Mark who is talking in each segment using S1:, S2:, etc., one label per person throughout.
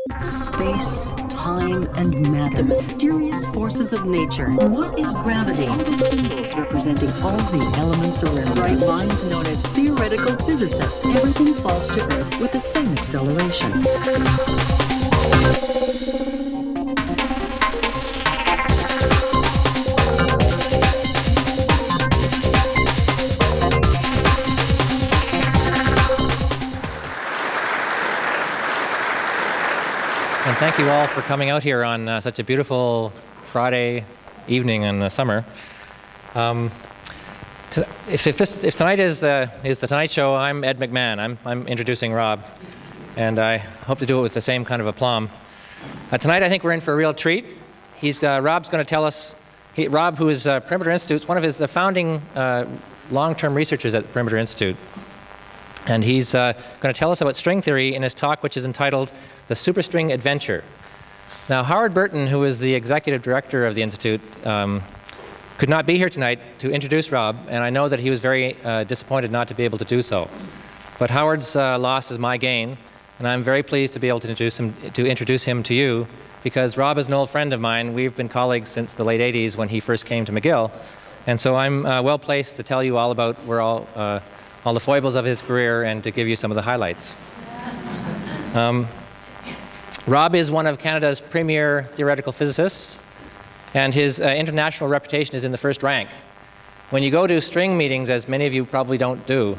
S1: Space, time, and matter. The mysterious forces of nature. What is gravity? The symbols representing all the elements around. Bright minds known as theoretical physicists. Everything falls to Earth with the same acceleration.
S2: And thank you all for coming out here on such a beautiful Friday evening in the summer. If tonight is the Tonight Show, I'm Ed McMahon. I'm introducing Rob, and I hope to do it with the same kind of aplomb. Tonight, I think we're in for a real treat. Rob's going to tell us. Rob, who is Perimeter Institute's one of the founding long-term researchers at the Perimeter Institute. And he's going to tell us about string theory in his talk, which is entitled The Superstring Adventure. Now, Howard Burton, who is the executive director of the Institute, could not be here tonight to introduce Rob, and I know that he was very disappointed not to be able to do so. But Howard's loss is my gain, and I'm very pleased to be able to introduce him to you, because Rob is an old friend of mine. We've been colleagues since the late 80s when he first came to McGill, and so I'm well placed to tell you all about all the foibles of his career and to give you some of the highlights. Rob is one of Canada's premier theoretical physicists, and his international reputation is in the first rank. When you go to string meetings, as many of you probably don't do,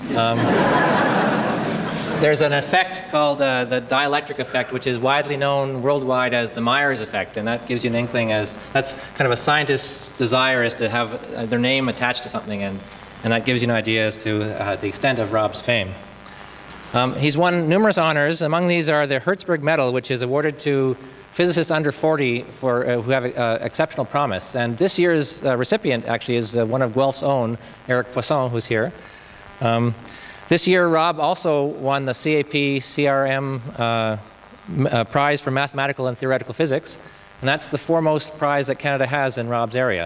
S2: there's an effect called the dielectric effect, which is widely known worldwide as the Myers effect, and that gives you an inkling that's kind of a scientist's desire is to have their name attached to something, and that gives you an idea as to the extent of Rob's fame. He's won numerous honors. Among these are the Hertzberg Medal, which is awarded to physicists under 40 who have exceptional promise. And this year's recipient actually is one of Guelph's own, Eric Poisson, who's here. This year, Rob also won the CAP-CRM Prize for Mathematical and Theoretical Physics, and that's the foremost prize that Canada has in Rob's area.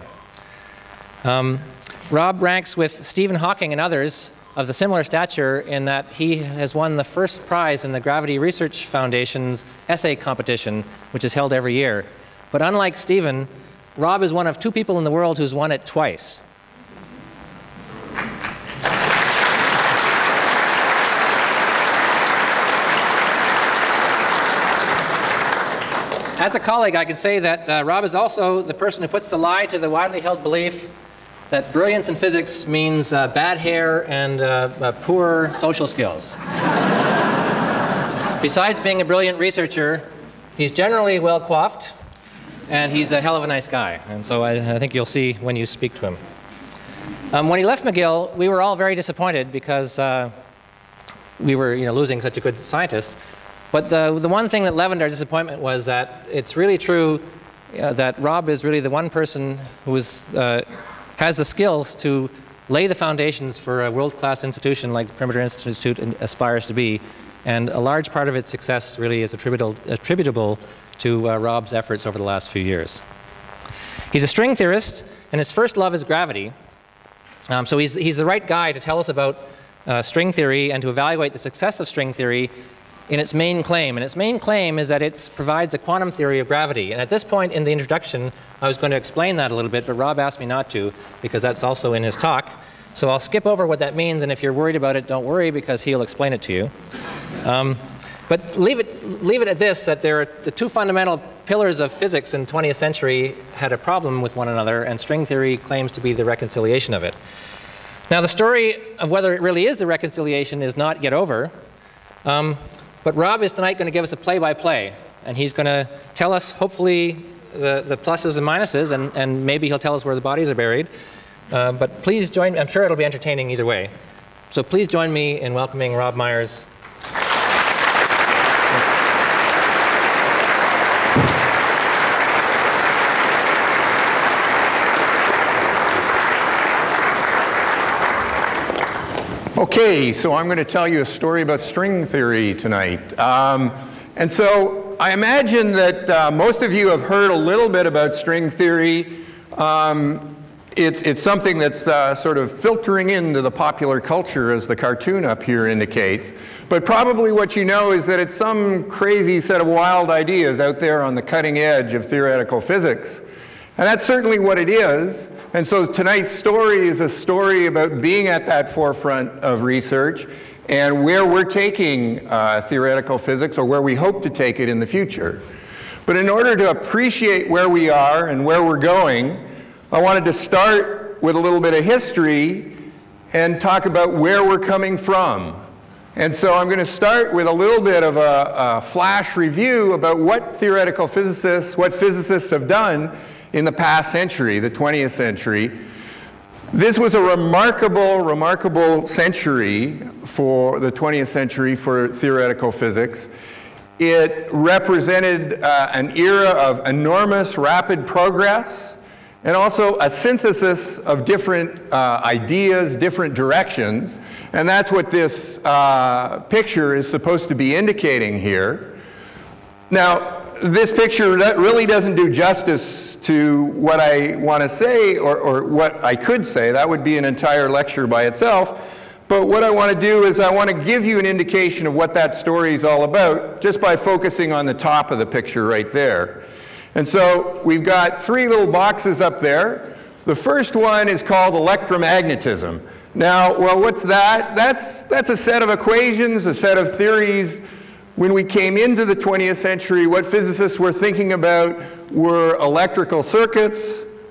S2: Rob ranks with Stephen Hawking and others of the similar stature in that he has won the first prize in the Gravity Research Foundation's essay competition, which is held every year. But unlike Stephen, Rob is one of 2 people in the world who's won it twice. As a colleague, I can say that Rob is also the person who puts the lie to the widely held belief that brilliance in physics means bad hair and poor social skills. Besides being a brilliant researcher, he's generally well coiffed, and he's a hell of a nice guy. And so I think you'll see when you speak to him. When he left McGill, we were all very disappointed because we were losing such a good scientist. But the one thing that leavened our disappointment was that it's really true that Rob is really the one person who has the skills to lay the foundations for a world-class institution like the Perimeter Institute aspires to be, and a large part of its success really is attributable to Rob's efforts over the last few years. He's a string theorist, and his first love is gravity, so he's the right guy to tell us about string theory and to evaluate the success of string theory in its main claim. And its main claim is that it provides a quantum theory of gravity. And at this point in the introduction, I was going to explain that a little bit, but Rob asked me not to, because that's also in his talk. So I'll skip over what that means, and if you're worried about it, don't worry, because he'll explain it to you. But leave it at this, that the 2 fundamental pillars of physics in the 20th century had a problem with one another, and string theory claims to be the reconciliation of it. Now, the story of whether it really is the reconciliation is not yet over. But Rob is tonight going to give us a play-by-play, and he's going to tell us, hopefully, the pluses and minuses, and maybe he'll tell us where the bodies are buried. But please join me. I'm sure it'll be entertaining either way. So please join me in welcoming Rob Myers.
S3: Okay, so I'm going to tell you a story about string theory tonight. And so I imagine that most of you have heard a little bit about string theory. it's something that's sort of filtering into the popular culture, as the cartoon up here indicates. But probably what you know is that it's some crazy set of wild ideas out there on the cutting edge of theoretical physics. And that's certainly what it is. And so tonight's story is a story about being at that forefront of research and where we're taking theoretical physics, or where we hope to take it in the future. But in order to appreciate where we are and where we're going, I wanted to start with a little bit of history and talk about where we're coming from. And so I'm going to start with a little bit of a flash review about what theoretical physicists, what physicists have done in the past century, the 20th century. This was a remarkable century for the 20th century for theoretical physics. It represented an era of enormous, rapid progress, and also a synthesis of different ideas, different directions. And that's what this picture is supposed to be indicating here. Now, this picture really doesn't do justice to what I want to say, or what I could say. That would be an entire lecture by itself. But what I want to do is I want to give you an indication of what that story is all about, just by focusing on the top of the picture right there. And so we've got three little boxes up there. The first one is called electromagnetism. Now, well, what's that? That's a set of equations, a set of theories. When we came into the 20th century, what physicists were thinking about were electrical circuits,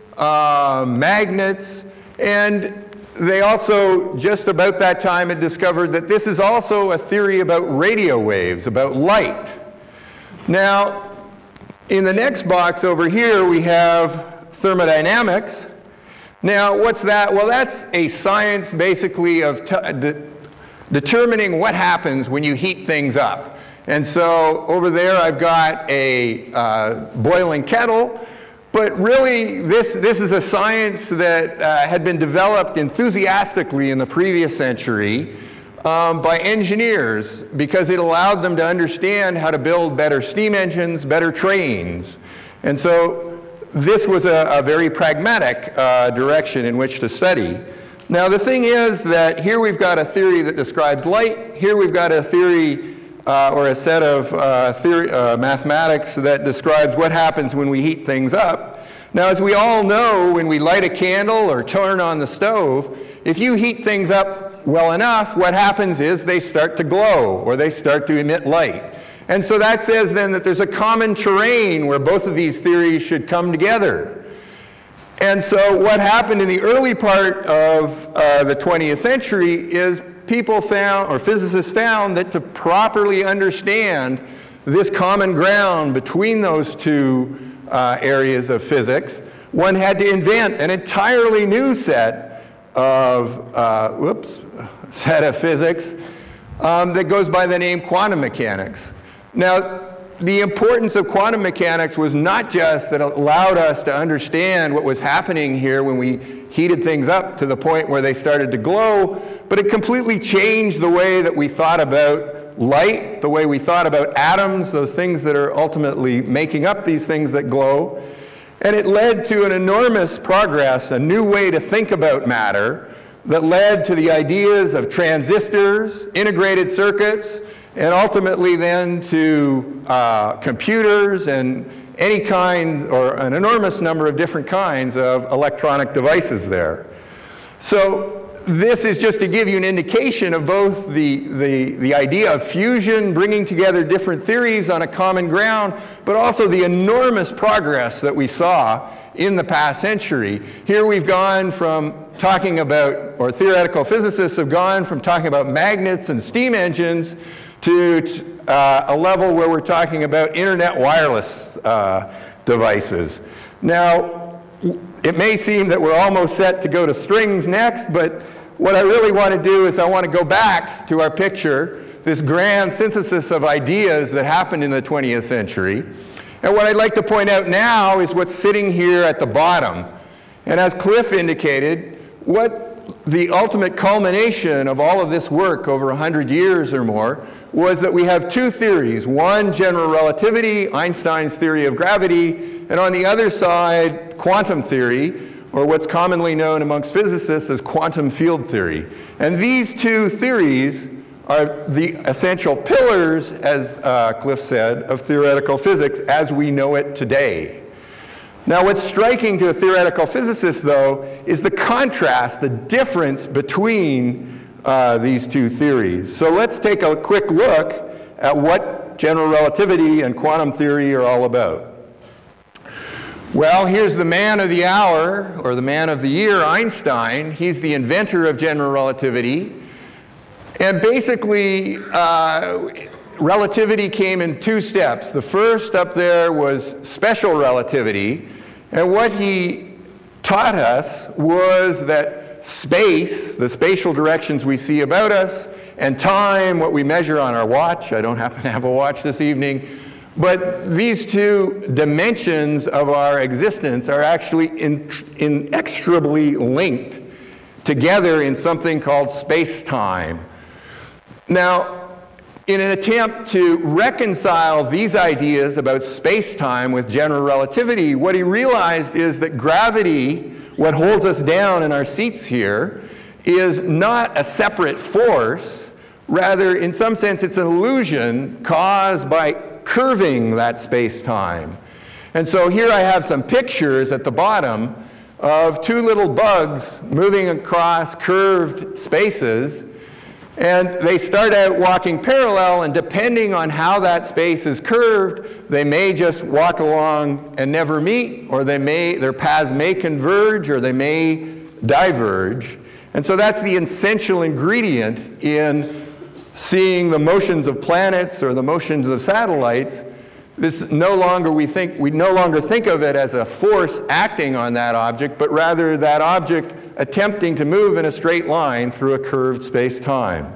S3: magnets, and they also, just about that time, had discovered that this is also a theory about radio waves, about light. Now, in the next box over here, we have thermodynamics. Now, what's that? Well, that's a science, basically, of determining what happens when you heat things up. And so over there, I've got a boiling kettle. But really, this is a science that had been developed enthusiastically in the previous century by engineers, because it allowed them to understand how to build better steam engines, better trains. And so this was a very pragmatic direction in which to study. Now, the thing is that here we've got a theory that describes light. Here we've got a theory or a set of mathematics that describes what happens when we heat things up. Now, as we all know, when we light a candle or turn on the stove, if you heat things up well enough, what happens is they start to glow, or they start to emit light. And so that says then that there's a common terrain where both of these theories should come together. And so what happened in the early part of the 20th century is people found, or physicists found, that to properly understand this common ground between those two areas of physics, one had to invent an entirely new set of physics that goes by the name quantum mechanics. Now, the importance of quantum mechanics was not just that it allowed us to understand what was happening here when we heated things up to the point where they started to glow, but it completely changed the way that we thought about light, the way we thought about atoms, those things that are ultimately making up these things that glow. And it led to an enormous progress, a new way to think about matter that led to the ideas of transistors, integrated circuits, and ultimately then to computers and any kind, or an enormous number of different kinds of electronic devices there. So this is just to give you an indication of both the idea of fusion, bringing together different theories on a common ground, but also the enormous progress that we saw in the past century. Here we've gone from talking about, or theoretical physicists have gone from talking about magnets and steam engines to a level where we're talking about internet wireless devices. Now, it may seem that we're almost set to go to strings next, but what I really want to do is I want to go back to our picture, this grand synthesis of ideas that happened in the 20th century. And what I'd like to point out now is what's sitting here at the bottom. And as Cliff indicated, what the ultimate culmination of all of this work over 100 years or more was that we have two theories. One, general relativity, Einstein's theory of gravity, and on the other side, quantum theory, or what's commonly known amongst physicists as quantum field theory. And these two theories are the essential pillars, as Cliff said, of theoretical physics as we know it today. Now, what's striking to a theoretical physicist, though, is the contrast, the difference between these two theories. So let's take a quick look at what general relativity and quantum theory are all about. Well, here's the man of the hour, or the man of the year, Einstein. He's the inventor of general relativity. And basically, relativity came in two steps. The first up there was special relativity. And what he taught us was that space, the spatial directions we see about us, and time, what we measure on our watch — I don't happen to have a watch this evening — but these two dimensions of our existence are actually inextricably linked together in something called space-time. Now, in an attempt to reconcile these ideas about space-time with general relativity, what he realized is that gravity, what holds us down in our seats here, is not a separate force. Rather, in some sense, it's an illusion caused by curving that space-time. And so here I have some pictures at the bottom of two little bugs moving across curved spaces, and they start out walking parallel, and depending on how that space is curved, they may just walk along and never meet, or their paths may converge, or they may diverge. And so that's the essential ingredient in seeing the motions of planets or the motions of satellites. We no longer think of it as a force acting on that object, but rather that object attempting to move in a straight line through a curved space-time.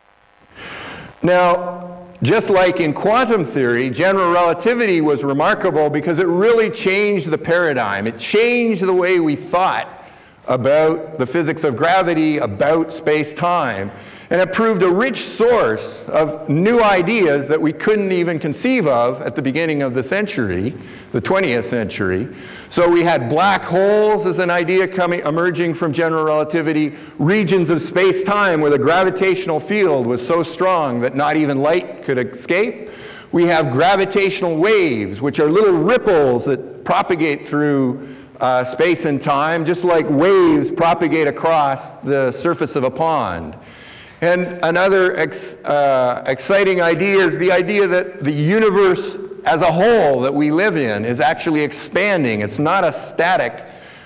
S3: Now, just like in quantum theory, general relativity was remarkable because it really changed the paradigm. It changed the way we thought about the physics of gravity, about space-time. And it proved a rich source of new ideas that we couldn't even conceive of at the beginning of the century, the 20th century. So we had black holes as an idea emerging from general relativity, regions of space-time where the gravitational field was so strong that not even light could escape. We have gravitational waves, which are little ripples that propagate through space and time, just like waves propagate across the surface of a pond. And another exciting idea is the idea that the universe as a whole that we live in is actually expanding. It's not a static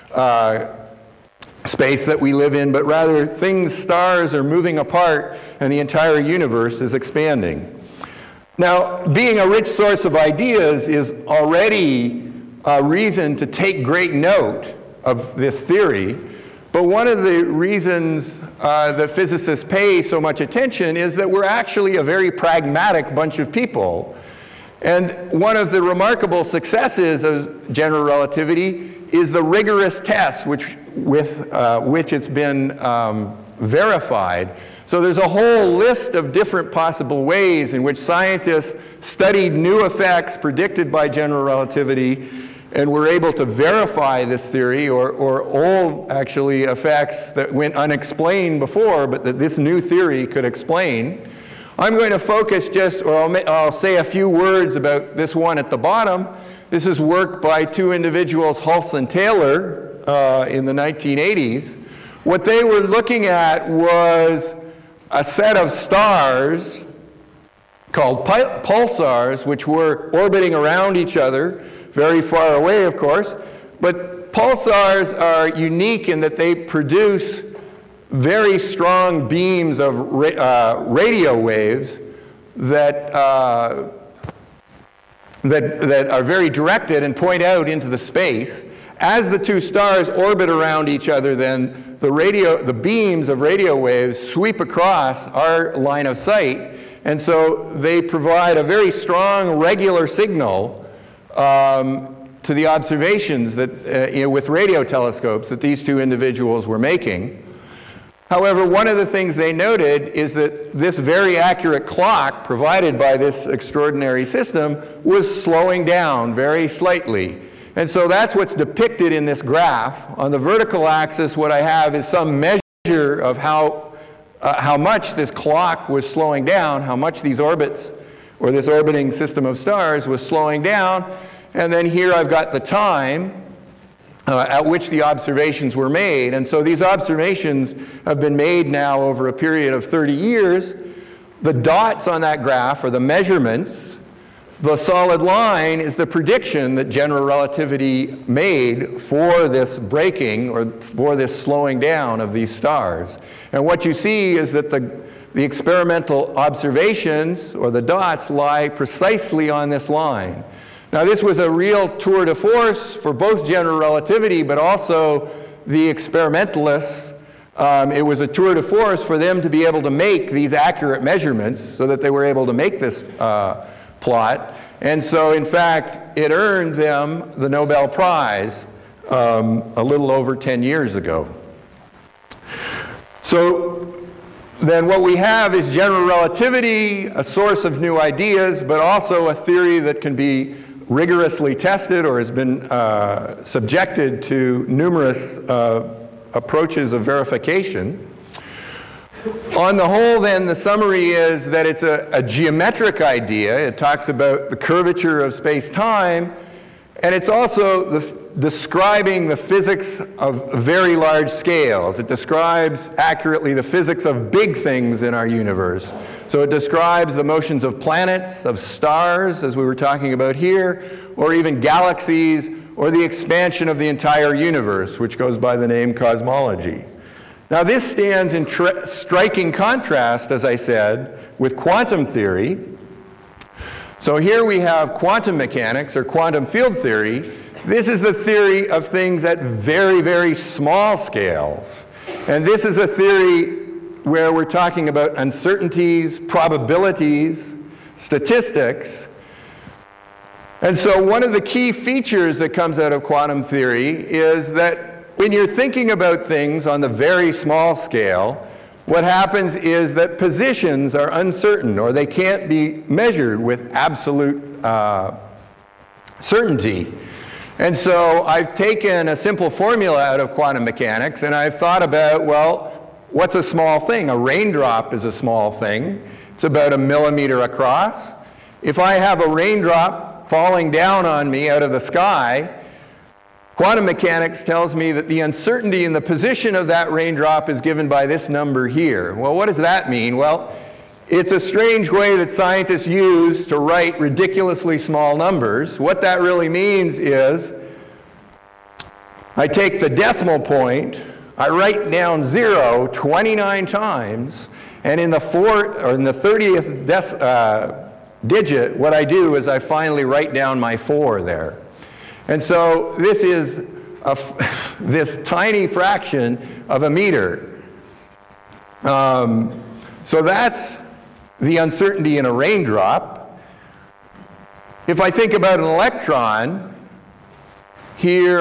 S3: space that we live in, but rather stars are moving apart and the entire universe is expanding. Now, being a rich source of ideas is already a reason to take great note of this theory. But one of the reasons that physicists pay so much attention is that we're actually a very pragmatic bunch of people. And one of the remarkable successes of general relativity is the rigorous tests with which it's been verified. So there's a whole list of different possible ways in which scientists studied new effects predicted by general relativity and were able to verify this theory, or old, actually, effects that went unexplained before, but that this new theory could explain. I'm going to focus I'll say a few words about this one at the bottom. This is work by two individuals, Hulse and Taylor, in the 1980s. What they were looking at was a set of stars called pulsars, which were orbiting around each other, very far away, of course. But pulsars are unique in that they produce very strong beams of radio waves that are very directed and point out into the space. As the two stars orbit around each other, then the beams of radio waves sweep across our line of sight, and so they provide a very strong regular signal to the observations that, with radio telescopes that these two individuals were making. However, one of the things they noted is that this very accurate clock provided by this extraordinary system was slowing down very slightly. And so that's what's depicted in this graph. On the vertical axis, what I have is some measure of how much this clock was slowing down, how much these orbits, or this orbiting system of stars, was slowing down. And then here I've got the time at which the observations were made. And so these observations have been made now over a period of 30 years. The dots on that graph are the measurements. The solid line is the prediction that general relativity made for this breaking, or for this slowing down of these stars. And what you see is that the experimental observations, or the dots, lie precisely on this line. Now, this was a real tour de force for both general relativity, but also the experimentalists. It was a tour de force for them to be able to make these accurate measurements so that they were able to make this plot. And so, in fact, it earned them the Nobel Prize a little over 10 years ago. So then what we have is general relativity, a source of new ideas, but also a theory that can be rigorously tested or has been subjected to numerous approaches of verification. On the whole, then, the summary is that it's a geometric idea. It talks about the curvature of space-time, and it's also describing the physics of very large scales. It describes accurately the physics of big things in our universe. So it describes the motions of planets, of stars, as we were talking about here, or even galaxies, or the expansion of the entire universe, which goes by the name cosmology. Now, this stands in striking contrast, as I said, with quantum theory. So here we have quantum mechanics, or quantum field theory. This is the theory of things at very, very small scales. And this is a theory where we're talking about uncertainties, probabilities, statistics. And so one of the key features that comes out of quantum theory is that when you're thinking about things on the very small scale, what happens is that positions are uncertain, or they can't be measured with absolute certainty. And so I've taken a simple formula out of quantum mechanics, and I've thought about, well, what's a small thing? A raindrop is a small thing. It's about 1 millimeter across. If I have a raindrop falling down on me out of the sky, quantum mechanics tells me that the uncertainty in the position of that raindrop is given by this number here. Well, what does that mean? Well, it's a strange way that scientists use to write ridiculously small numbers. What that really means is I take the decimal point, I write down 0 29 times, and in the 30th digit, what I do is I finally write down my 4 there. And so this is this tiny fraction of a meter. So that's the uncertainty in a raindrop. If I think about an electron, here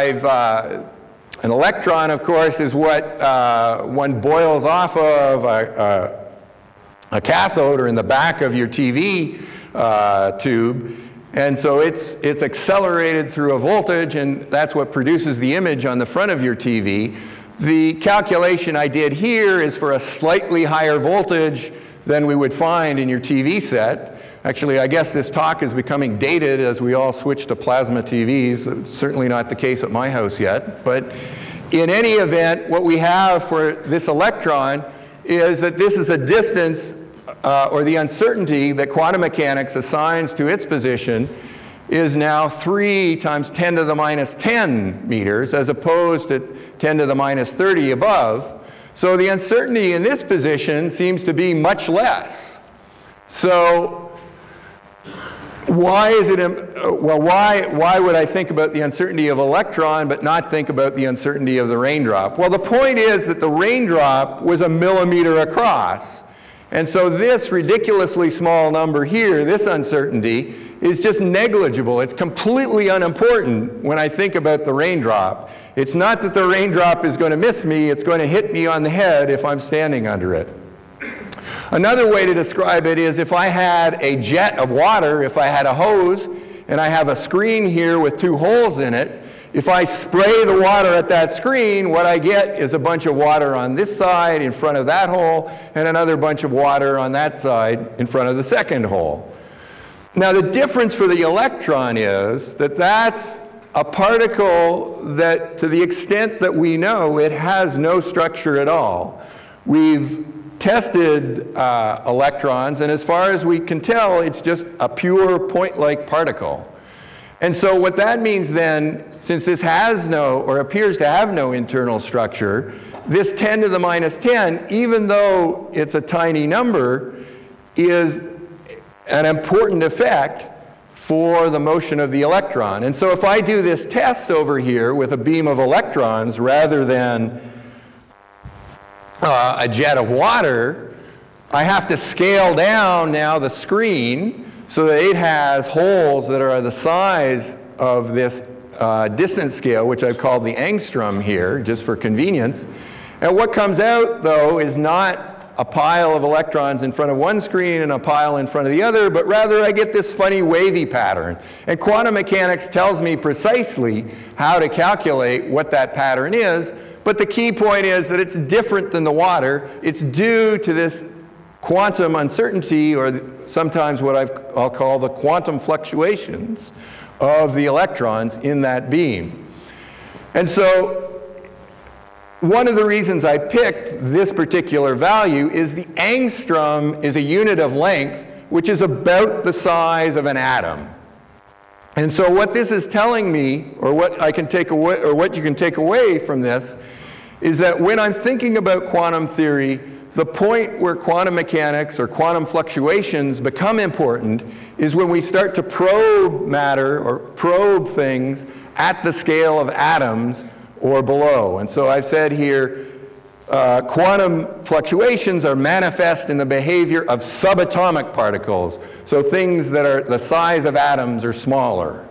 S3: an electron, of course, is what one boils off of a cathode, or in the back of your TV tube. And so it's accelerated through a voltage, and that's what produces the image on the front of your TV. The calculation I did here is for a slightly higher voltage than we would find in your TV set. Actually, I guess this talk is becoming dated as we all switch to plasma TVs. It's certainly not the case at my house yet. But in any event, what we have for this electron is that this is a distance, or the uncertainty that quantum mechanics assigns to its position is now 3 times 10 to the minus 10 meters, as opposed to 10 to the minus 30 above. So the uncertainty in this position seems to be much less. So why is it, well, why would I think about the uncertainty of electron but not think about the uncertainty of the raindrop? Well, the point is that the raindrop was 1 millimeter across. And so this ridiculously small number here, this uncertainty, is just negligible. It's completely unimportant when I think about the raindrop. It's not that the raindrop is going to miss me, it's going to hit me on the head if I'm standing under it. Another way to describe it is if I had a jet of water, if I had a hose, and I have a screen here with two holes in it, if I spray the water at that screen, what I get is a bunch of water on this side in front of that hole, and another bunch of water on that side in front of the second hole. Now the difference for the electron is that that's a particle that, to the extent that we know, it has no structure at all. We've tested electrons, and as far as we can tell, it's just a pure point-like particle. And so what that means then, since this has no, or appears to have no internal structure, this 10 to the minus 10, even though it's a tiny number, is an important effect for the motion of the electron. And so if I do this test over here with a beam of electrons rather than a jet of water, I have to scale down now the screen so that it has holes that are the size of this distance scale, which I've called the angstrom here, just for convenience. And what comes out, though, is not a pile of electrons in front of one screen and a pile in front of the other, but rather I get this funny wavy pattern. And quantum mechanics tells me precisely how to calculate what that pattern is, but the key point is that it's different than the water. It's due to this quantum uncertainty, or sometimes what I'll call the quantum fluctuations of the electrons in that beam. And so one of the reasons I picked this particular value is the angstrom is a unit of length which is about the size of an atom. And so what this is telling me, or what I can take away, or what you can take away from this, is that when I'm thinking about quantum theory, the point where quantum mechanics or quantum fluctuations become important is when we start to probe matter or probe things at the scale of atoms or below. And so I've said here, quantum fluctuations are manifest in the behavior of subatomic particles, so things that are the size of atoms or smaller.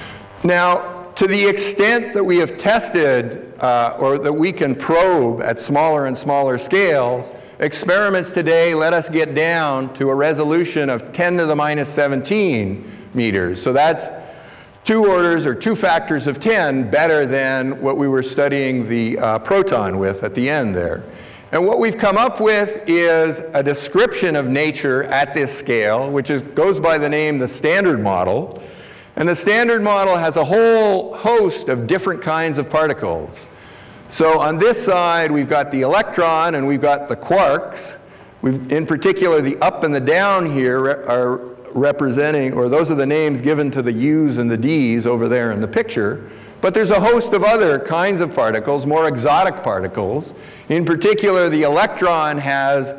S3: Now, to the extent that we have tested or that we can probe at smaller and smaller scales, experiments today let us get down to a resolution of 10 to the minus 17 meters. So that's 2 orders or 2 factors of 10 better than what we were studying the proton with at the end there. And what we've come up with is a description of nature at this scale, which goes by the name the Standard Model. And the Standard Model has a whole host of different kinds of particles. So on this side, we've got the electron and we've got the quarks. In particular, the up and the down here are representing, or those are the names given to the U's and the D's over there in the picture. But there's a host of other kinds of particles, more exotic particles. In particular, the electron has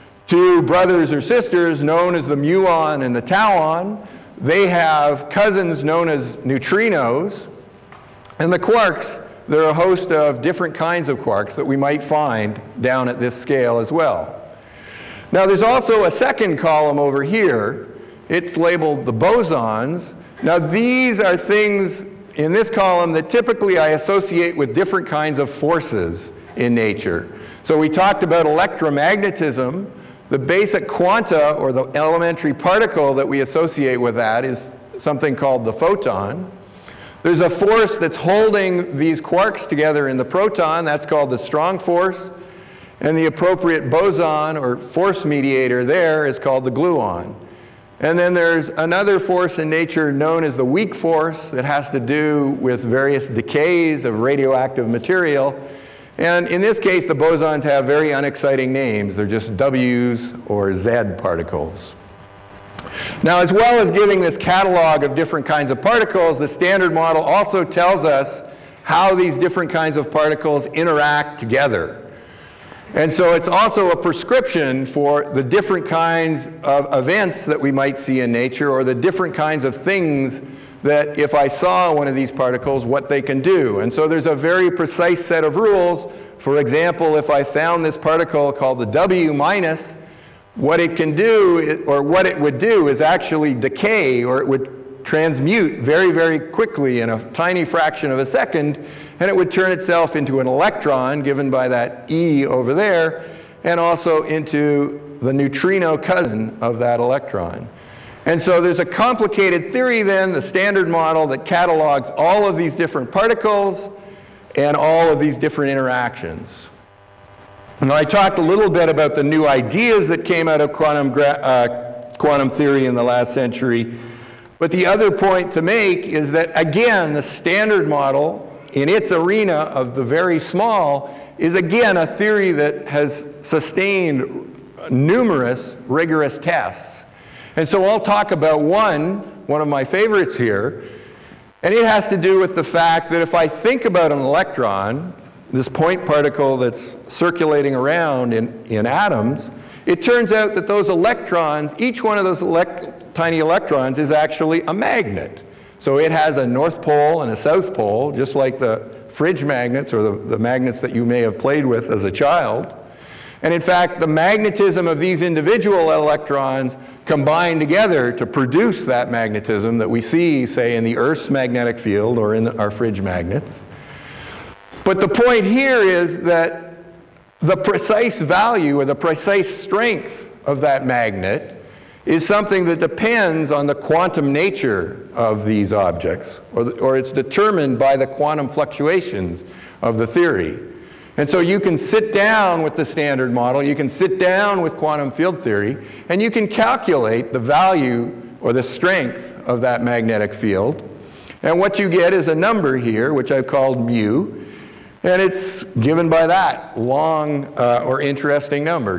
S3: 2 brothers or sisters known as the muon and the tauon. They have cousins known as neutrinos. And the quarks, there are a host of different kinds of quarks that we might find down at this scale as well. Now there's also a second column over here. It's labeled the bosons. Now these are things in this column that typically I associate with different kinds of forces in nature. So we talked about electromagnetism. The basic quanta, or the elementary particle that we associate with that, is something called the photon. There's a force that's holding these quarks together in the proton. That's called the strong force. And the appropriate boson, or force mediator there, is called the gluon. And then there's another force in nature known as the weak force that has to do with various decays of radioactive material. And in this case, the bosons have very unexciting names. They're just W's or Z particles. Now, as well as giving this catalog of different kinds of particles, the Standard Model also tells us how these different kinds of particles interact together. And so it's also a prescription for the different kinds of events that we might see in nature, or the different kinds of things that if I saw one of these particles, what they can do. And so there's a very precise set of rules. For example, if I found this particle called the W minus, what it can do, or what it would do, is actually decay, or it would transmute very, very quickly in a tiny fraction of a second, and it would turn itself into an electron, given by that E over there, and also into the neutrino cousin of that electron. And so there's a complicated theory then, the Standard Model, that catalogs all of these different particles and all of these different interactions. Now, I talked a little bit about the new ideas that came out of quantum theory in the last century. But the other point to make is that, again, the Standard Model, in its arena of the very small, is again a theory that has sustained numerous rigorous tests. And so I'll talk about one of my favorites here, and it has to do with the fact that if I think about an electron, this point particle that's circulating around in atoms, it turns out that those electrons, each one of those tiny electrons is actually a magnet. So it has a north pole and a south pole, just like the fridge magnets or the magnets that you may have played with as a child. And in fact, the magnetism of these individual electrons combine together to produce that magnetism that we see, say, in the Earth's magnetic field or in our fridge magnets. But the point here is that the precise value or the precise strength of that magnet is something that depends on the quantum nature of these objects, or it's determined by the quantum fluctuations of the theory. And so you can sit down with the Standard Model, you can sit down with quantum field theory, and you can calculate the value or the strength of that magnetic field. And what you get is a number here, which I've called mu, and it's given by that long or interesting number,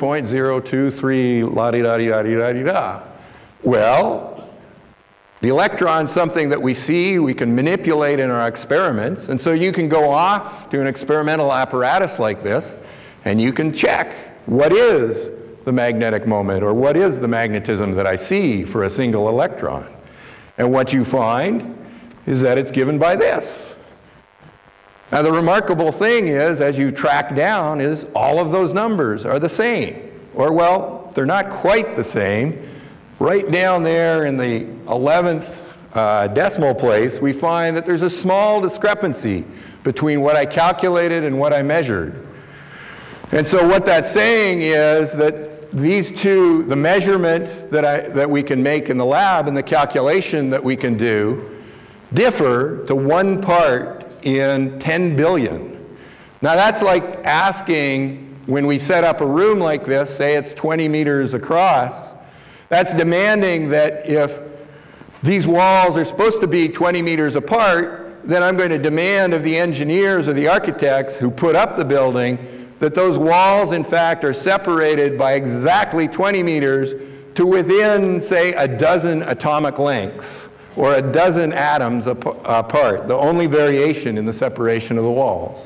S3: 2.023 la-di-da-di-da-di-da-di-da. Well, the electron's something that we see, we can manipulate in our experiments, and so you can go off to an experimental apparatus like this, and you can check what is the magnetic moment, or what is the magnetism that I see for a single electron. And what you find is that it's given by this. Now, the remarkable thing is, as you track down, is all of those numbers are the same. Or, well, they're not quite the same. Right down there in the 11th decimal place, we find that there's a small discrepancy between what I calculated and what I measured. And so what that's saying is that these two, the measurement that we can make in the lab and the calculation that we can do, differ to 1 part in 10 billion. Now that's like asking, when we set up a room like this, say it's 20 meters across, that's demanding that if these walls are supposed to be 20 meters apart, then I'm going to demand of the engineers or the architects who put up the building that those walls in fact are separated by exactly 20 meters to within, say, a dozen atomic lengths, or a dozen atoms apart, the only variation in the separation of the walls.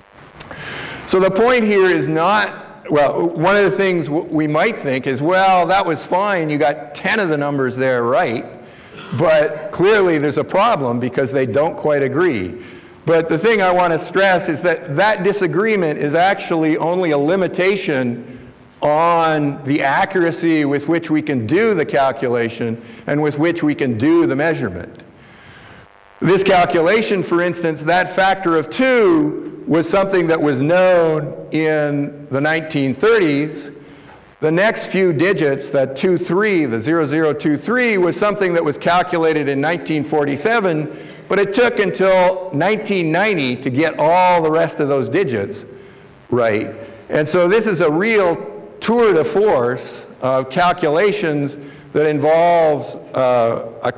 S3: So the point here is not, well, one of the things we might think is, well, that was fine, you got 10 of the numbers there right, but clearly there's a problem because they don't quite agree. But the thing I want to stress is that that disagreement is actually only a limitation on the accuracy with which we can do the calculation and with which we can do the measurement. This calculation, for instance, that factor of 2 was something that was known in the 1930s. The next few digits, that 23, the 0023, was something that was calculated in 1947, but it took until 1990 to get all the rest of those digits right. And so this is a real tour de force of calculations that involves a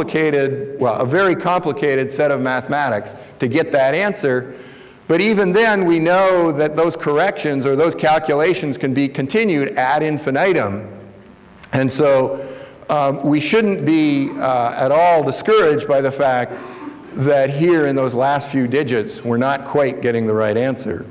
S3: very complicated set of mathematics to get that answer. But even then, we know that those corrections or those calculations can be continued ad infinitum. And so we shouldn't be at all discouraged by the fact that here in those last few digits, we're not quite getting the right answer.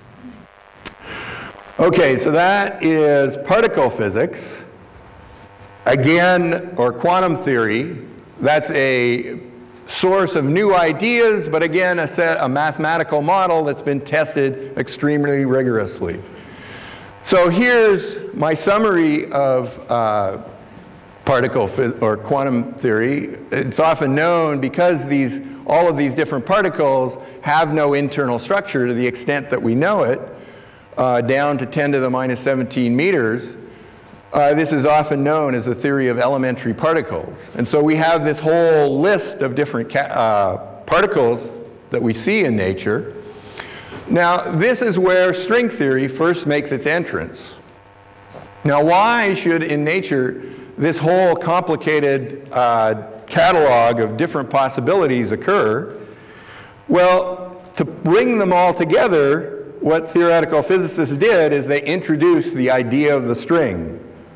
S3: Okay, so that is particle physics. Again, or quantum theory. That's a source of new ideas, but again, a mathematical model that's been tested extremely rigorously. So here's my summary of or quantum theory. It's often known because all of these different particles have no internal structure to the extent that we know it, down to 10 to the minus 17 meters. This is often known as the theory of elementary particles. And so we have this whole list of different particles that we see in nature. Now, this is where string theory first makes its entrance. Now, why should in nature this whole complicated catalog of different possibilities occur? Well, to bring them all together, what theoretical physicists did is they introduced the idea of the string.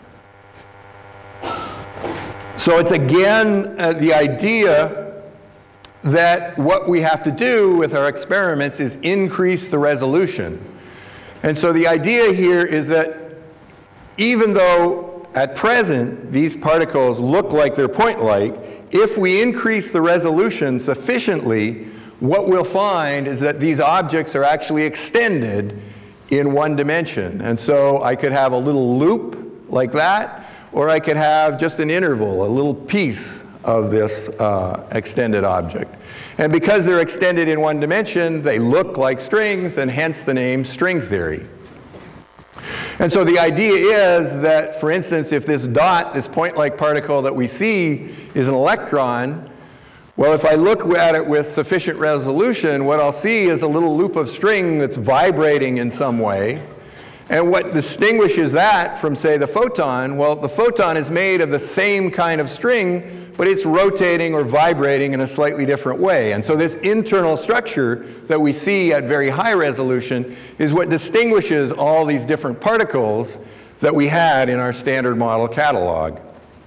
S3: So it's again the idea that what we have to do with our experiments is increase the resolution. And so the idea here is that even though at present these particles look like they're point-like, if we increase the resolution sufficiently, what we'll find is that these objects are actually extended in one dimension. And so I could have a little loop like that, or I could have just an interval, a little piece of this extended object. And because they're extended in one dimension, they look like strings, and hence the name string theory. And so the idea is that, for instance, if this dot, this point-like particle that we see, is an electron, well, if I look at it with sufficient resolution, what I'll see is a little loop of string that's vibrating in some way. And what distinguishes that from, say, the photon, well, the photon is made of the same kind of string, but it's rotating or vibrating in a slightly different way. And so this internal structure that we see at very high resolution is what distinguishes all these different particles that we had in our standard model catalog.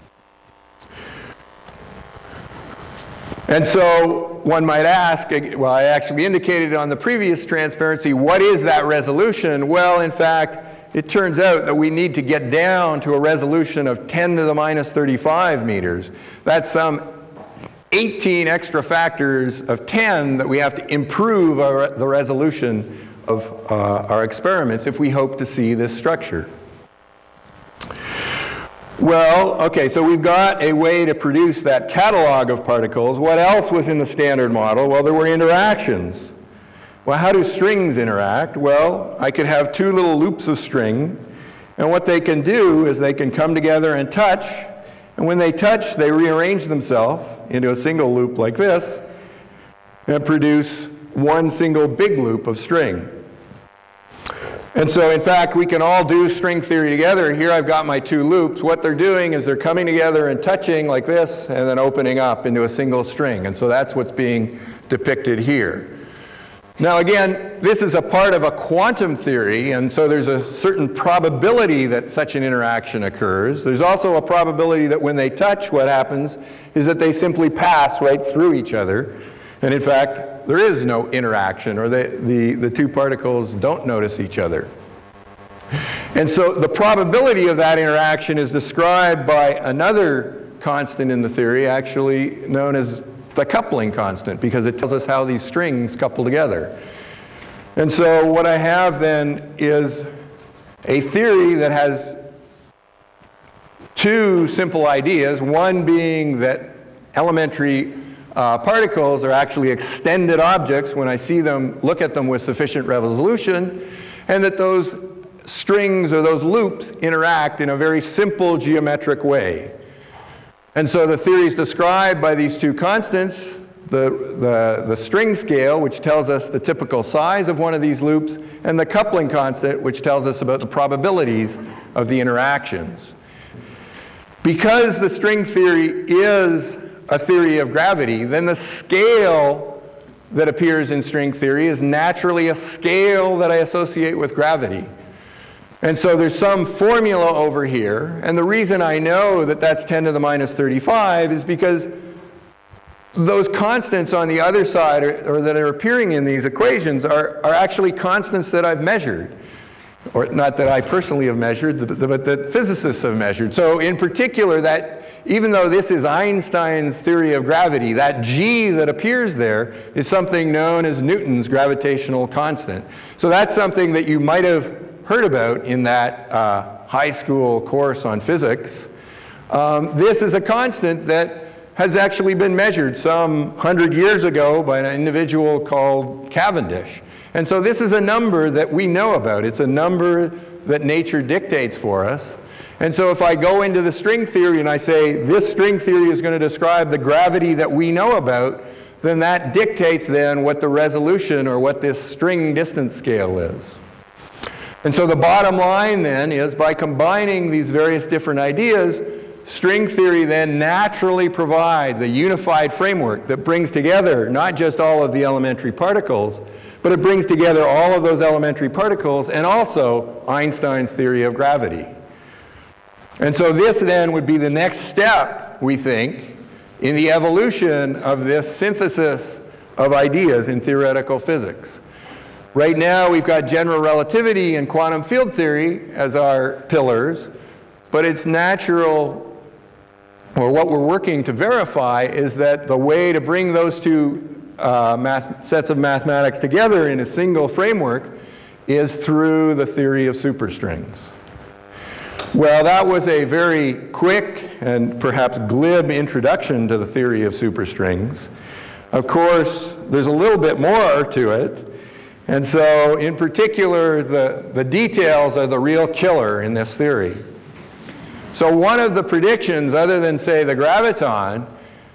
S3: And so one might ask, well, I actually indicated on the previous transparency, what is that resolution? Well, in fact, it turns out that we need to get down to a resolution of 10 to the minus 35 meters. That's some 18 extra factors of 10 that we have to improve the resolution of our experiments if we hope to see this structure. Well, okay, so we've got a way to produce that catalog of particles. What else was in the standard model? Well, there were interactions. Well, how do strings interact? Well, I could have two little loops of string, and what they can do is they can come together and touch, and when they touch, they rearrange themselves into a single loop like this, and produce one single big loop of string. And so, in fact, we can all do string theory together. Here I've got my two loops. What they're doing is they're coming together and touching like this, and then opening up into a single string. And so that's what's being depicted here. Now again, this is a part of a quantum theory, and so there's a certain probability that such an interaction occurs. There's also a probability that when they touch, what happens is that they simply pass right through each other. And in fact, there is no interaction, or the two particles don't notice each other. And so the probability of that interaction is described by another constant in the theory, actually known as the coupling constant, because it tells us how these strings couple together. And so what I have then is a theory that has two simple ideas, one being that elementary particles are actually extended objects when I see them, look at them with sufficient resolution, and that those strings or those loops interact in a very simple geometric way. And so the theory is described by these two constants, the string scale, which tells us the typical size of one of these loops, and the coupling constant, which tells us about the probabilities of the interactions. Because the string theory is a theory of gravity, then the scale that appears in string theory is naturally a scale that I associate with gravity. And so there's some formula over here, and the reason I know that that's 10 to the minus 35 is because those constants on the other side, or that are appearing in these equations, are actually constants that I've measured. Or not that I personally have measured, but that physicists have measured. So in particular, that even though this is Einstein's theory of gravity, that g that appears there is something known as Newton's gravitational constant. So that's something that you might have heard about in that high school course on physics. This is a constant that has actually been measured some 100 years ago by an individual called Cavendish. And so this is a number that we know about. It's a number that nature dictates for us. And so if I go into the string theory and I say this string theory is going to describe the gravity that we know about, then that dictates then what the resolution or what this string distance scale is. And so the bottom line then is, by combining these various different ideas, string theory then naturally provides a unified framework that brings together not just all of the elementary particles, but it brings together all of those elementary particles and also Einstein's theory of gravity. And so this then would be the next step, we think, in the evolution of this synthesis of ideas in theoretical physics. Right now we've got general relativity and quantum field theory as our pillars, but it's natural, or what we're working to verify, is that the way to bring those two sets of mathematics together in a single framework is through the theory of superstrings. Well, that was a very quick and perhaps glib introduction to the theory of superstrings. Of course, there's a little bit more to it. And so, in particular, the details are the real killer in this theory. So one of the predictions, other than, say, the graviton,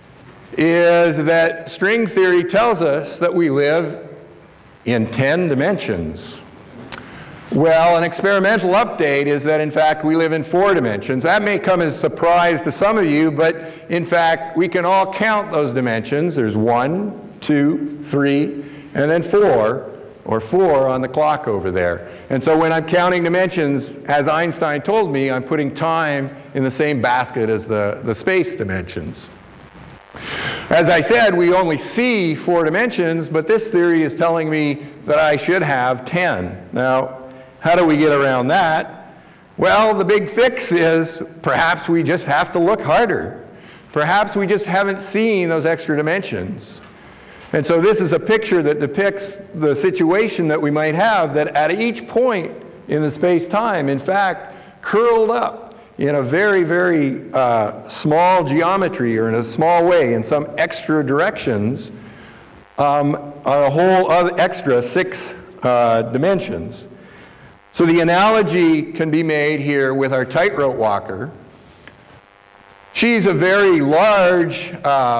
S3: is that string theory tells us that we live in 10 dimensions. Well, an experimental update is that, in fact, we live in 4 dimensions. That may come as a surprise to some of you, but in fact, we can all count those dimensions. There's 1, 2, 3, and then 4, or 4 on the clock over there. And so when I'm counting dimensions, as Einstein told me, I'm putting time in the same basket as the space dimensions. As I said, we only see 4 dimensions, but this theory is telling me that I should have 10. Now, how do we get around that? Well, the big fix is perhaps we just have to look harder. Perhaps we just haven't seen those extra dimensions. And so this is a picture that depicts the situation that we might have, that at each point in the space-time, in fact, curled up in a very, very small geometry, or in a small way, in some extra directions, are a whole other extra 6 dimensions. So the analogy can be made here with our tightrope walker. She's a very large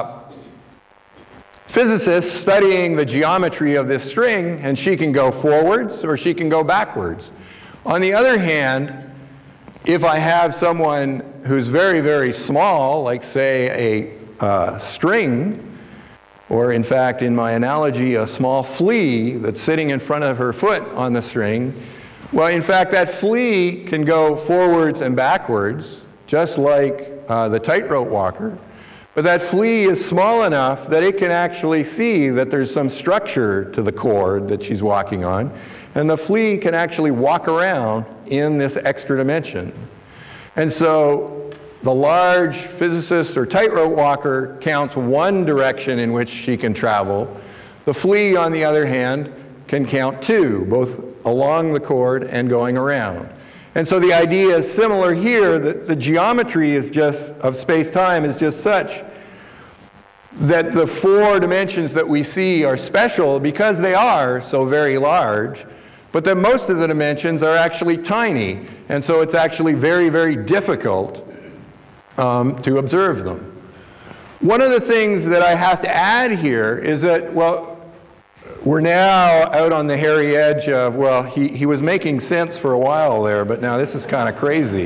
S3: physicist studying the geometry of this string, and she can go forwards or she can go backwards. On the other hand, if I have someone who's very, very small, like, say, a string, or in fact, in my analogy, a small flea that's sitting in front of her foot on the string, well, in fact, that flea can go forwards and backwards, just like the tightrope walker. But that flea is small enough that it can actually see that there's some structure to the cord that she's walking on, and the flea can actually walk around in this extra dimension. And so the large physicist or tightrope walker counts 1 direction in which she can travel. The flea, on the other hand, can count 2, both along the cord and going around. And so the idea is similar here, that the geometry is just, of space-time, is just such that the 4 dimensions that we see are special because they are so very large, but that most of the dimensions are actually tiny, and so it's actually very, very difficult to observe them. One of the things that I have to add here is that, well, we're now out on the hairy edge of, well, he was making sense for a while there, but now this is kind of crazy.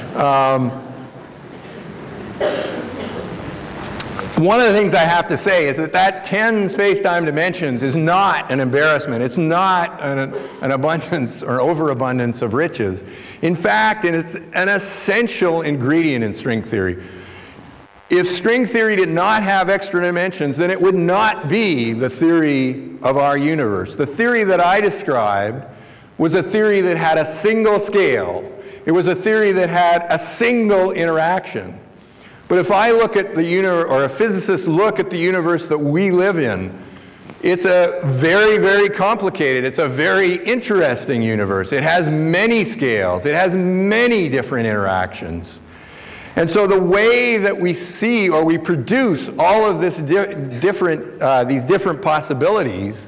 S3: One of the things I have to say is that 10 space-time dimensions is not an embarrassment. It's not an abundance or overabundance of riches. In fact, it's an essential ingredient in string theory. If string theory did not have extra dimensions, then it would not be the theory of our universe. The theory that I described was a theory that had a single scale. It was a theory that had a single interaction. But if I look at the universe, or a physicist look at the universe that we live in, it's a very, very complicated, it's a very interesting universe. It has many scales. It has many different interactions. And so the way that we see, or we produce all of this these different possibilities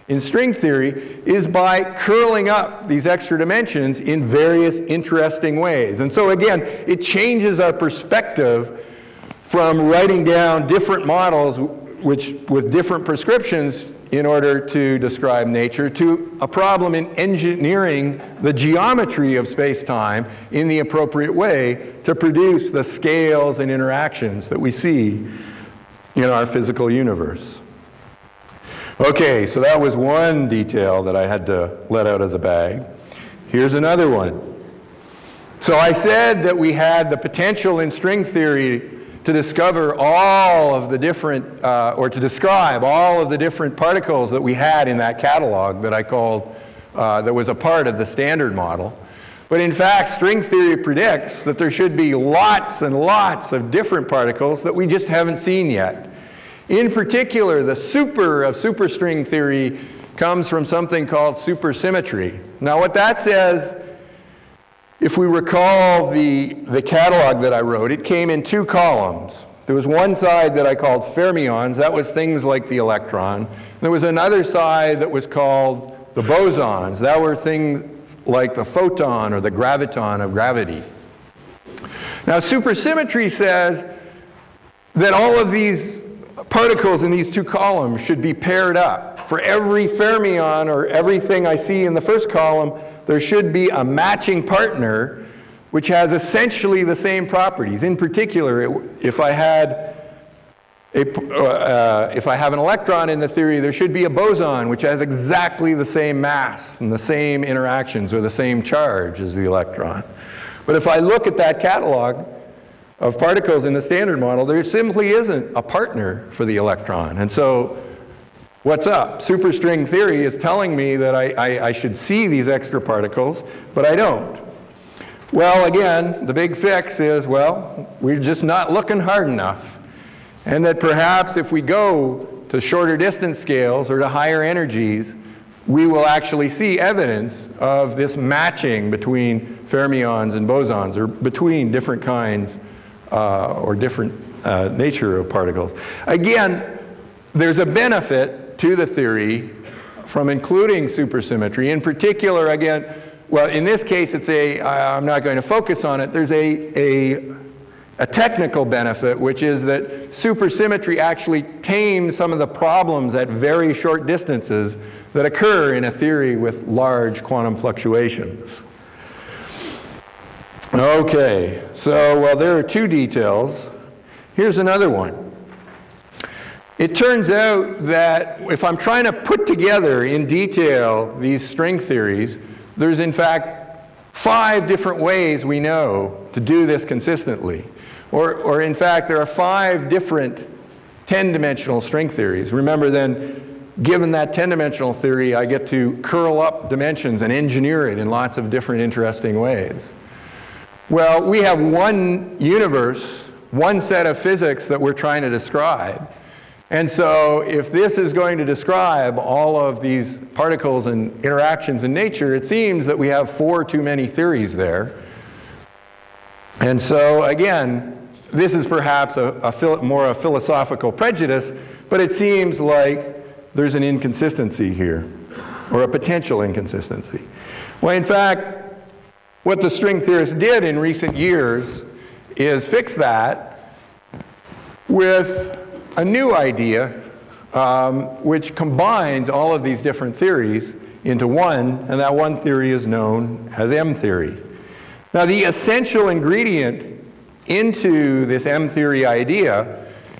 S3: in string theory is by curling up these extra dimensions in various interesting ways. And so again, it changes our perspective from writing down different models with different prescriptions in order to describe nature to a problem in engineering the geometry of space-time in the appropriate way to produce the scales and interactions that we see in our physical universe. Okay, so that was one detail that I had to let out of the bag. Here's another one. So I said that we had the potential in string theory to discover all of the different, or to describe all of the different particles that we had in that catalog that I called, that was a part of the standard model. But in fact, string theory predicts that there should be lots and lots of different particles that we just haven't seen yet. In particular, the super of superstring theory comes from something called supersymmetry. Now what that says, if we recall the catalog that I wrote, it came in two columns. There was one side that I called fermions. That was things like the electron. There was another side that was called the bosons. That were things like the photon or the graviton of gravity. Now supersymmetry says that all of these particles in these two columns should be paired up. For every fermion or everything I see in the first column, there should be a matching partner which has essentially the same properties. In particular, if I have an electron in the theory, there should be a boson which has exactly the same mass and the same interactions or the same charge as the electron. But if I look at that catalog of particles in the standard model, there simply isn't a partner for the electron. And so what's up? Superstring theory is telling me that I should see these extra particles, but I don't. Well, again, the big fix is, well, we're just not looking hard enough. And that perhaps if we go to shorter distance scales or to higher energies, we will actually see evidence of this matching between fermions and bosons, or between different kinds or different nature of particles. Again, there's a benefit to the theory from including supersymmetry. In particular, again, well, in this case, it's I'm not going to focus on it. There's a technical benefit, which is that supersymmetry actually tames some of the problems at very short distances that occur in a theory with large quantum fluctuations. Okay, so, well, there are two details. Here's another one. It turns out that if I'm trying to put together in detail these string theories, there's in fact 5 different ways we know to do this consistently. Or in fact, there are 5 different 10-dimensional string theories. Remember then, given that 10-dimensional theory, I get to curl up dimensions and engineer it in lots of different interesting ways. Well, we have one universe, one set of physics that we're trying to describe. And so if this is going to describe all of these particles and interactions in nature, it seems that we have 4 too many theories there. And so again, this is perhaps more a philosophical prejudice, but it seems like there's an inconsistency here, or a potential inconsistency. Well, in fact, what the string theorists did in recent years is fix that with a new idea which combines all of these different theories into one, and that one theory is known as M-theory. Now, the essential ingredient into this M-theory idea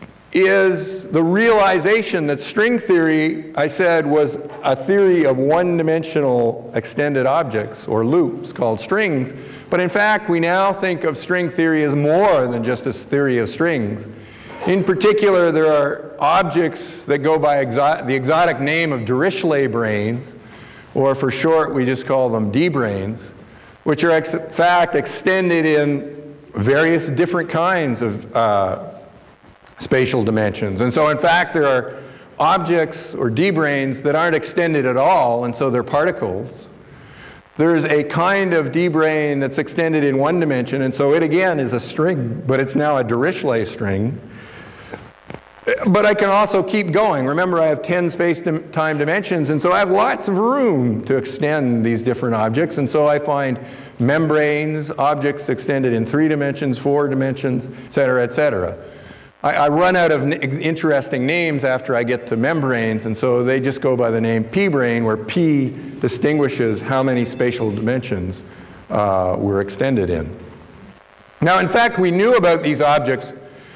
S3: is the realization that string theory, I said, was a theory of one-dimensional extended objects, or loops, called strings. But in fact, we now think of string theory as more than just a theory of strings. In particular, there are objects that go by the exotic name of Dirichlet branes, or for short, we just call them D-branes, which are in fact extended in various different kinds of spatial dimensions. And so in fact, there are objects or D-branes that aren't extended at all, and so they're particles. There's a kind of D-brane that's extended in one dimension, and so it again is a string, but it's now a Dirichlet string. But I can also keep going. Remember, I have 10 space-time dimensions, and so I have lots of room to extend these different objects, and so I find membranes, objects extended in 3 dimensions, 4 dimensions, et cetera, et cetera. I run out of interesting names after I get to membranes, and so they just go by the name p-brane, where p distinguishes how many spatial dimensions we're extended in. Now, in fact, we knew about these objects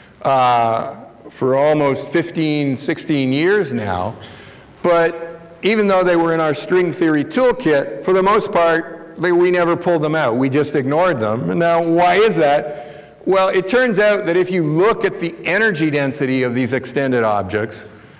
S3: for almost 15, 16 years now, but even though they were in our string theory toolkit, for the most part, we never pulled them out. We just ignored them. And now, why is that? Well, it turns out that if you look at the energy density of these extended objects,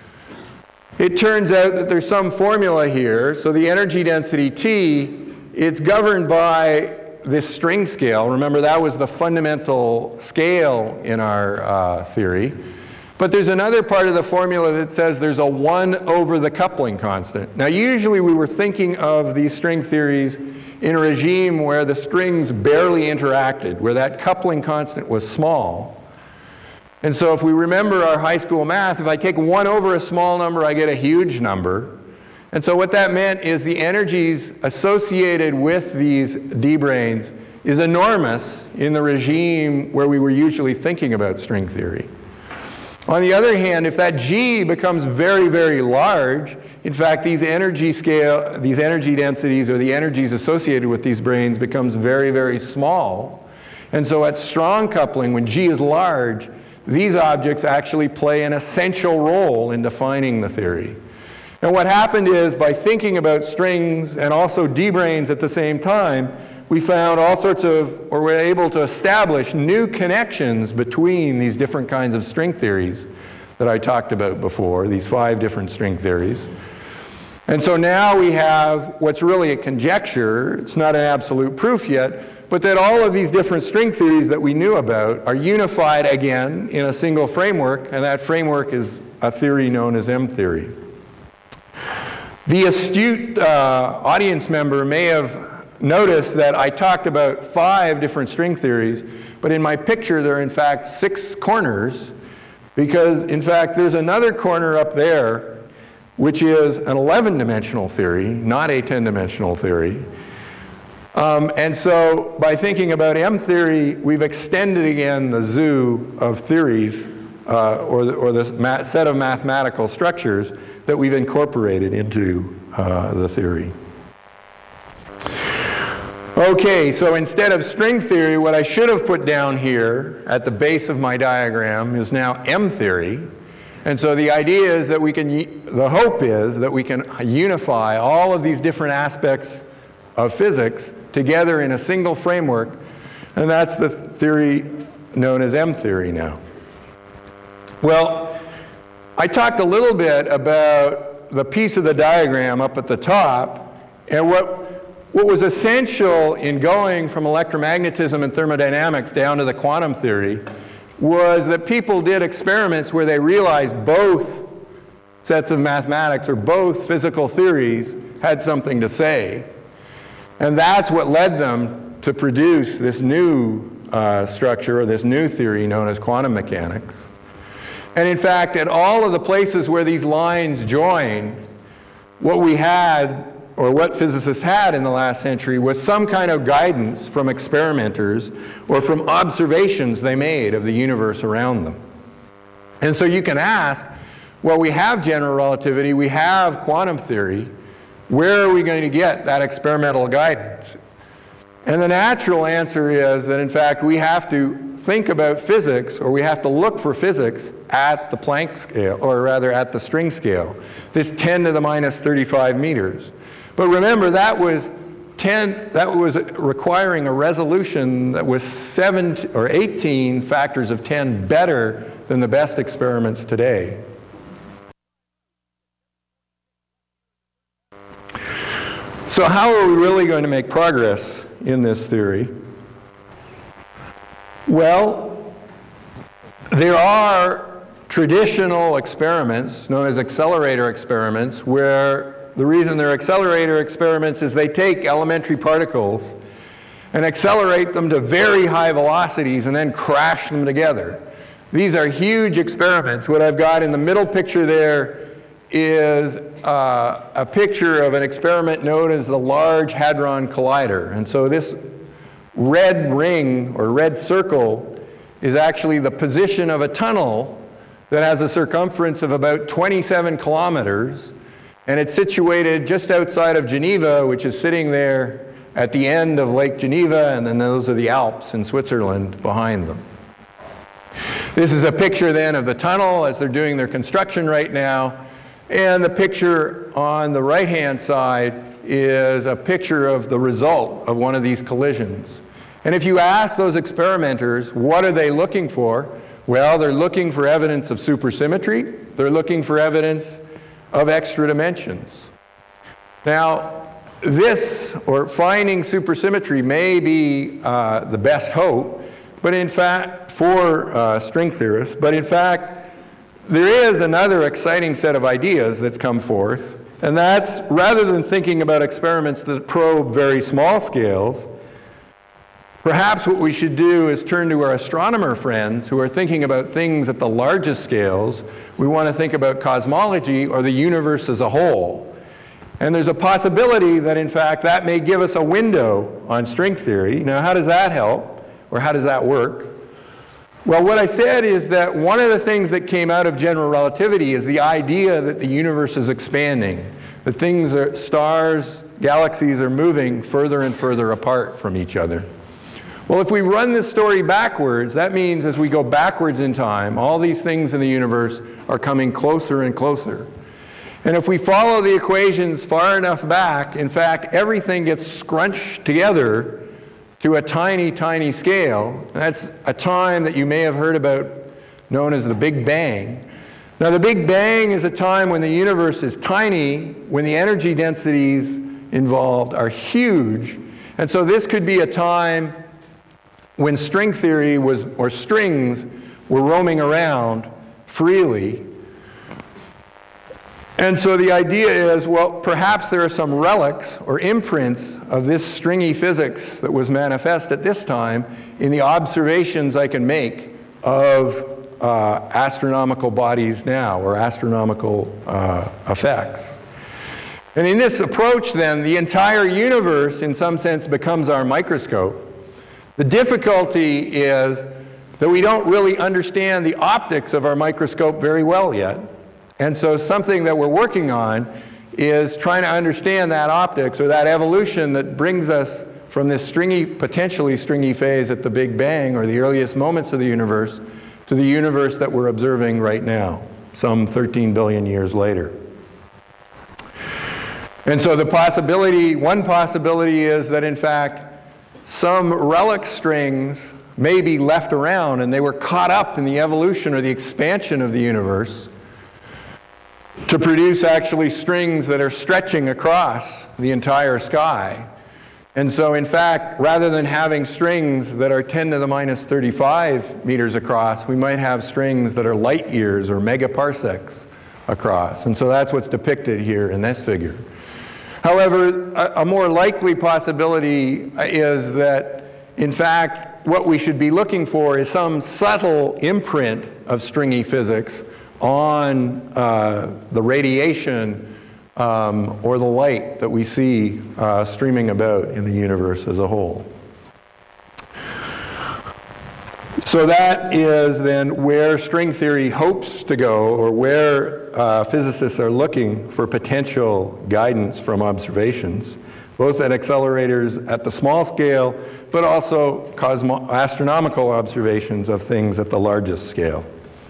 S3: it turns out that there's some formula here. So the energy density T, it's governed by this string scale. Remember, that was the fundamental scale in our theory. But there's another part of the formula that says there's a 1 over the coupling constant. Now, usually we were thinking of these string theories in a regime where the strings barely interacted, where that coupling constant was small. And so if we remember our high school math, if I take 1 over a small number, I get a huge number. And so what that meant is the energies associated with these d-branes is enormous in the regime where we were usually thinking about string theory. On the other hand, if that G becomes very, very large, in fact, these energy densities or the energies associated with these branes becomes very, very small. And so at strong coupling, when G is large, these objects actually play an essential role in defining the theory. And what happened is, by thinking about strings and also d-branes at the same time, we found all sorts of, or we're able to establish new connections between these different kinds of string theories that I talked about before, these 5 different string theories. And so now we have what's really a conjecture, it's not an absolute proof yet, but that all of these different string theories that we knew about are unified again in a single framework, and that framework is a theory known as M-theory. The astute audience member may have noticed that I talked about 5 different string theories, but in my picture there are in fact 6 corners, because in fact there's another corner up there which is an 11-dimensional theory, not a 10-dimensional theory. And so by thinking about M-theory, we've extended again the zoo of theories or the set of mathematical structures that we've incorporated into the theory. Okay, so instead of string theory, what I should have put down here at the base of my diagram is now M-theory. And so the idea is that we can, the hope is that we can unify all of these different aspects of physics together in a single framework, and that's the theory known as M-theory now. Well, I talked a little bit about the piece of the diagram up at the top, and what was essential in going from electromagnetism and thermodynamics down to the quantum theory was that people did experiments where they realized both sets of mathematics or both physical theories had something to say. And that's what led them to produce this new structure, or this new theory known as quantum mechanics. And in fact, at all of the places where these lines join, what we had, or what physicists had in the last century, was some kind of guidance from experimenters or from observations they made of the universe around them. And so you can ask, well, we have general relativity, we have quantum theory, where are we going to get that experimental guidance? And the natural answer is that, in fact, we have to think about physics, or we have to look for physics at the Planck scale, or rather at the string scale, this 10 to the minus 35 meters. But remember, that was requiring a resolution that was 7 or 18 factors of 10 better than the best experiments today. So how are we really going to make progress in this theory? Well, there are traditional experiments known as accelerator experiments, where the reason they're accelerator experiments is they take elementary particles and accelerate them to very high velocities and then crash them together. These are huge experiments. What I've got in the middle picture there is a picture of an experiment known as the Large Hadron Collider. And so this red ring or red circle is actually the position of a tunnel that has a circumference of about 27 kilometers, and it's situated just outside of Geneva, which is sitting there at the end of Lake Geneva, and then those are the Alps in Switzerland behind them. This is a picture then of the tunnel as they're doing their construction right now, and the picture on the right-hand side is a picture of the result of one of these collisions. And if you ask those experimenters, what are they looking for? Well, they're looking for evidence of supersymmetry. They're looking for evidence of extra dimensions. Now, this, or finding supersymmetry, may be the best hope, but in fact, for string theorists, but in fact, there is another exciting set of ideas that's come forth, and that's, rather than thinking about experiments that probe very small scales, perhaps what we should do is turn to our astronomer friends who are thinking about things at the largest scales. We want to think about cosmology or the universe as a whole. And there's a possibility that, in fact, that may give us a window on string theory. Now, how does that help? Or how does that work? Well, what I said is that one of the things that came out of general relativity is the idea that the universe is expanding. That things are, stars, galaxies are moving further and further apart from each other. Well, if we run this story backwards, that means as we go backwards in time, all these things in the universe are coming closer and closer. And if we follow the equations far enough back, in fact, everything gets scrunched together to a tiny, tiny scale. And that's a time that you may have heard about known as the Big Bang. Now, the Big Bang is a time when the universe is tiny, when the energy densities involved are huge. And so this could be a time when string theory was, or strings were roaming around freely. And so the idea is, well, perhaps there are some relics or imprints of this stringy physics that was manifest at this time in the observations I can make of astronomical bodies now, or astronomical effects. And in this approach then, the entire universe in some sense becomes our microscope. The difficulty is that we don't really understand the optics of our microscope very well yet. And so something that we're working on is trying to understand that optics, or that evolution that brings us from this stringy, potentially stringy phase at the Big Bang, or the earliest moments of the universe, to the universe that we're observing right now, some 13 billion years later. And so the possibility, one possibility is that in fact, some relic strings may be left around and they were caught up in the evolution or the expansion of the universe to produce actually strings that are stretching across the entire sky. And so in fact, rather than having strings that are 10 to the minus 35 meters across, we might have strings that are light years or megaparsecs across. And so that's what's depicted here in this figure. However, a more likely possibility is that, in fact, what we should be looking for is some subtle imprint of stringy physics on the radiation or the light that we see streaming about in the universe as a whole. So that is then where string theory hopes to go, or where physicists are looking for potential guidance from observations, both at accelerators at the small scale, but also astronomical observations of things at the largest scale.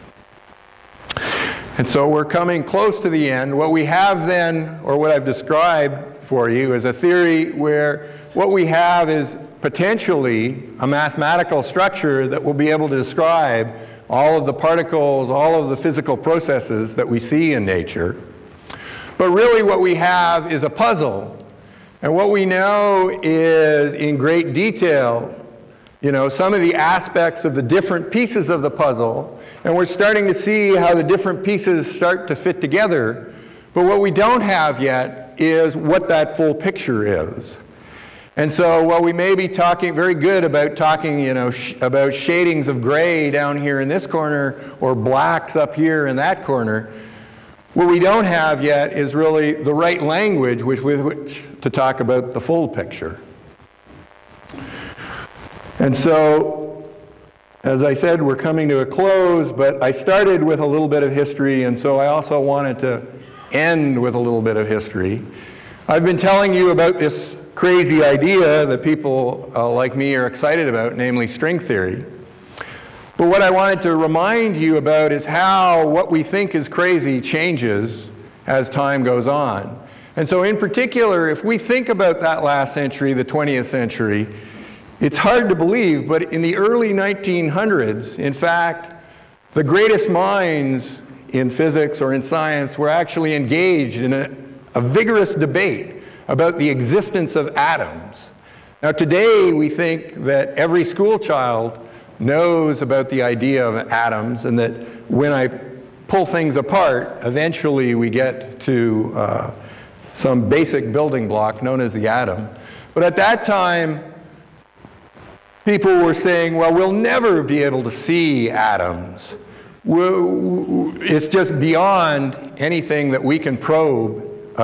S3: And so we're coming close to the end. What we have then, or what I've described for you, is a theory where what we have is potentially a mathematical structure that will be able to describe all of the particles, all of the physical processes that we see in nature. But really what we have is a puzzle. And what we know is in great detail, you know, some of the aspects of the different pieces of the puzzle, and we're starting to see how the different pieces start to fit together. But what we don't have yet is what that full picture is. And so while we may be talking very good about talking, about shadings of gray down here in this corner or blacks up here in that corner, what we don't have yet is really the right language with which to talk about the full picture. And so, as I said, we're coming to a close, but I started with a little bit of history, and so I also wanted to end with a little bit of history. I've been telling you about this crazy idea that people like me are excited about, namely string theory. But what I wanted to remind you about is how what we think is crazy changes as time goes on. And so in particular, if we think about that last century, the 20th century, it's hard to believe, but in the early 1900s, in fact, the greatest minds in physics or in science were actually engaged in a vigorous debate about the existence of atoms. Now today we think that every school child knows about the idea of atoms, and that when I pull things apart, eventually we get to some basic building block known as the atom. But at that time, people were saying, well, we'll never be able to see atoms. It's just beyond anything that we can probe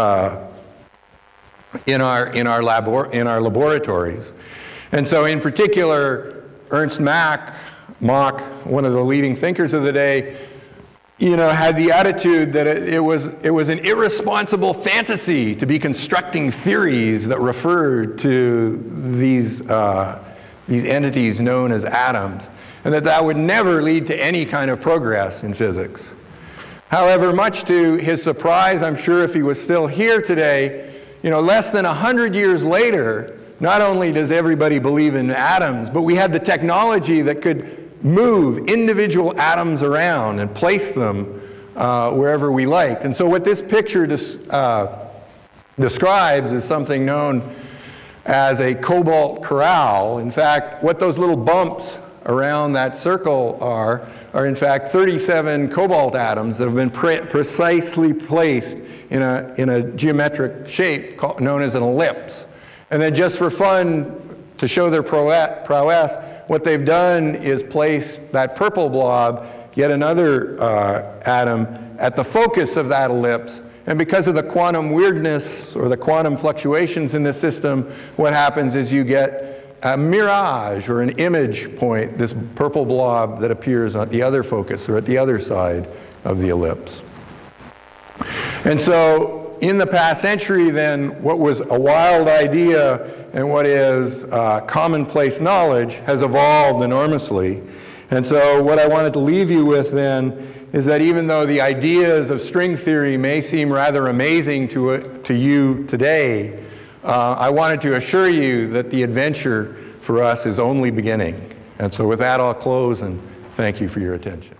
S3: in our laboratories. And so in particular, Ernst Mach, one of the leading thinkers of the day, had the attitude that it was an irresponsible fantasy to be constructing theories that referred to these entities known as atoms, and that would never lead to any kind of progress in physics. However, much to his surprise, I'm sure if he was still here today, less than 100 years later, not only does everybody believe in atoms, but we had the technology that could move individual atoms around and place them wherever we liked. And so what this picture describes is something known as a cobalt corral. In fact, what those little bumps around that circle are in fact 37 cobalt atoms that have been precisely placed in a geometric shape known as an ellipse. And then just for fun, to show their prowess, what they've done is place that purple blob, yet another atom, at the focus of that ellipse. And because of the quantum weirdness or the quantum fluctuations in the system, what happens is you get a mirage or an image point, this purple blob that appears at the other focus or at the other side of the ellipse. And so in the past century then, what was a wild idea and what is commonplace knowledge has evolved enormously. And so what I wanted to leave you with then is that even though the ideas of string theory may seem rather amazing to you today, I wanted to assure you that the adventure for us is only beginning. And so with that, I'll close and thank you for your attention.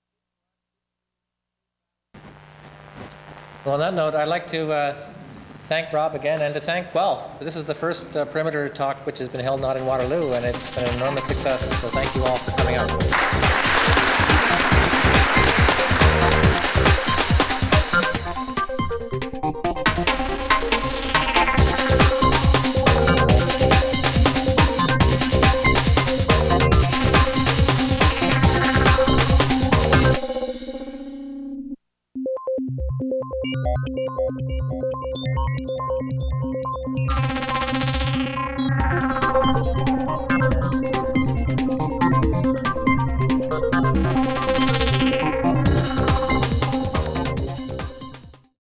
S2: Well, on that note, I'd like to thank Rob again and to thank Guelph. This is the first Perimeter talk which has been held not in Waterloo, and it's been an enormous success. So thank you all for coming out.